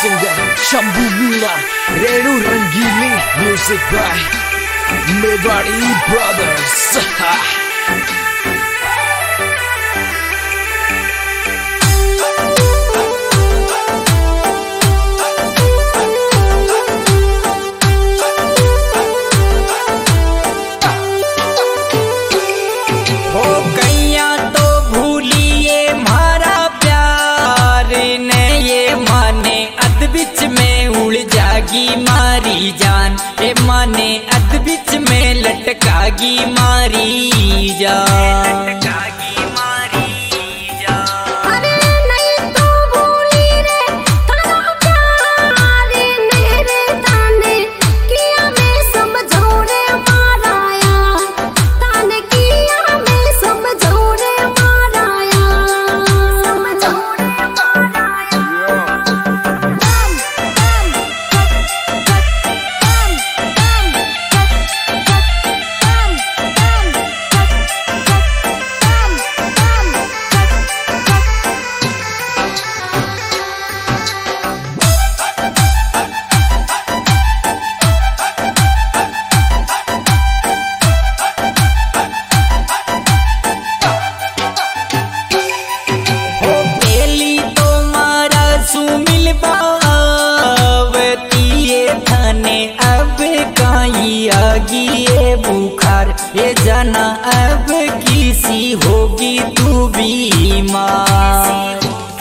singer Shambhu Meena, Renu Rangili, music by Mewari Brothers. मारी जान ए माने अध बिच में लटकागी मारी जान। बुखार ये जाना अब किसी होगी तू बीमार।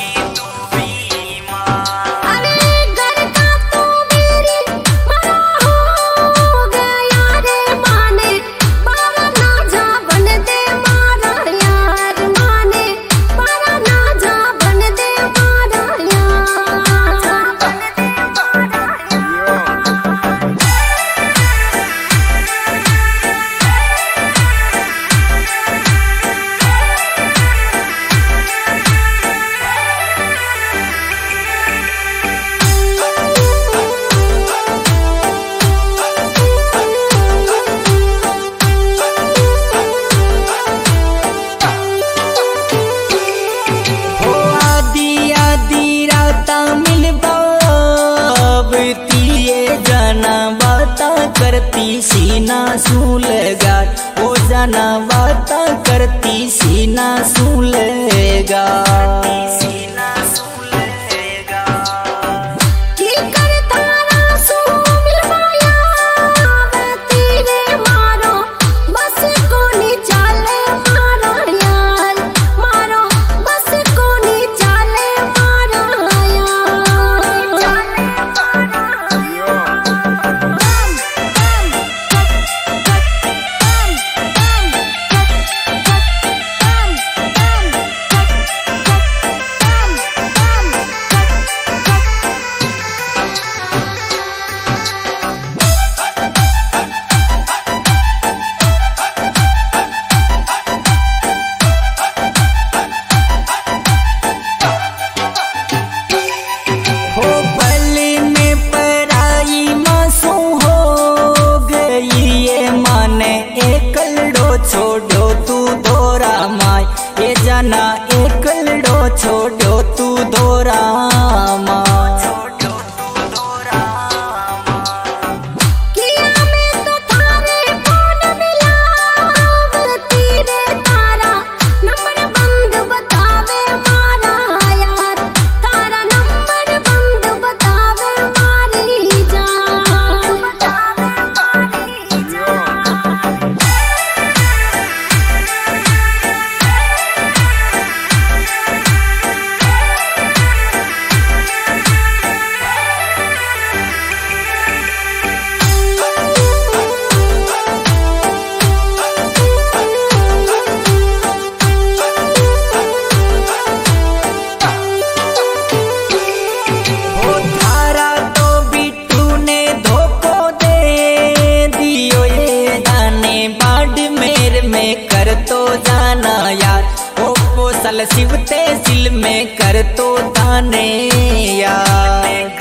करती सीना सूलेगा ओ जाना बाता करती सीना सूलेगा। छोड़ो तू दोरा माय ये जाना एकलड़ो छोड़ो तू दोरा माय। कर तो जाना यार ओ पोसल शिवते सिल में कर तो ताने यार।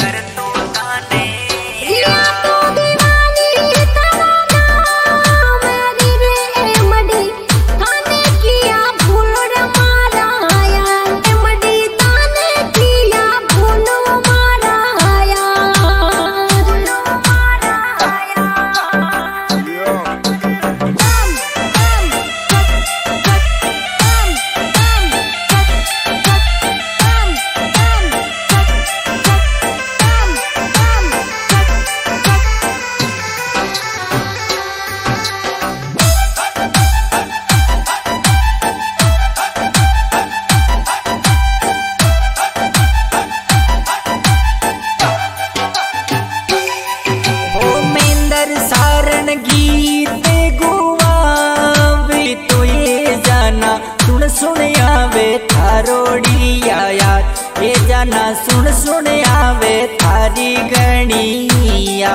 थारी गणिया।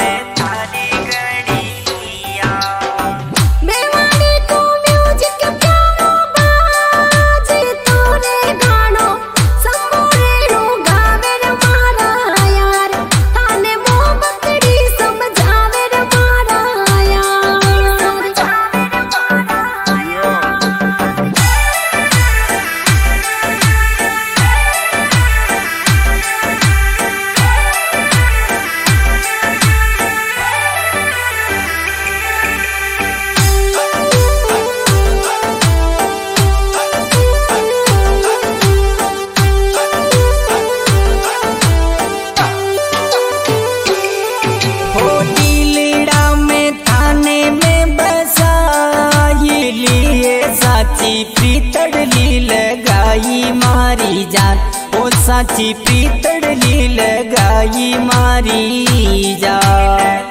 प्रीतड़ली लगाई मारी जान, ओ साची प्रीतड़ली लगाई मारी जान।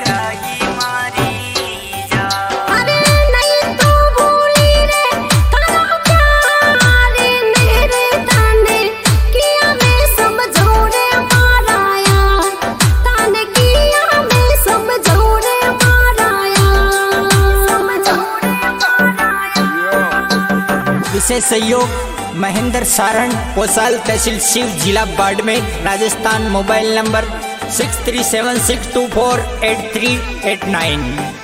विशेष सहयोग महेंद्र सारण, पोसाल तहसील शिव, जिला बाड़मेर, राजस्थान। Mobile number 6376248389।